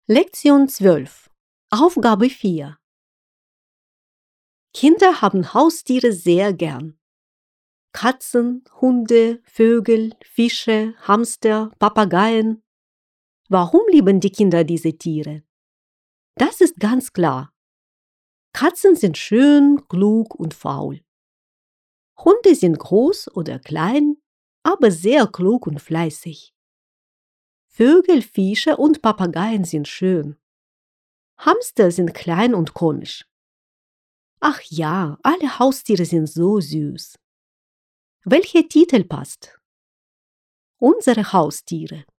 Lektion 12. Aufgabe 4. Kinder haben Haustiere sehr gern. Katzen, Hunde, Vögel, Fische, Hamster, Papageien. Warum lieben die Kinder diese Tiere? Das ist ganz klar. Katzen sind schön, klug und faul. Hunde sind groß oder klein, aber sehr klug und fleißig. Vögel, Fische und Papageien sind schön. Hamster sind klein und komisch. Ach ja, alle Haustiere sind so süß. Welcher Titel passt? Unsere Haustiere.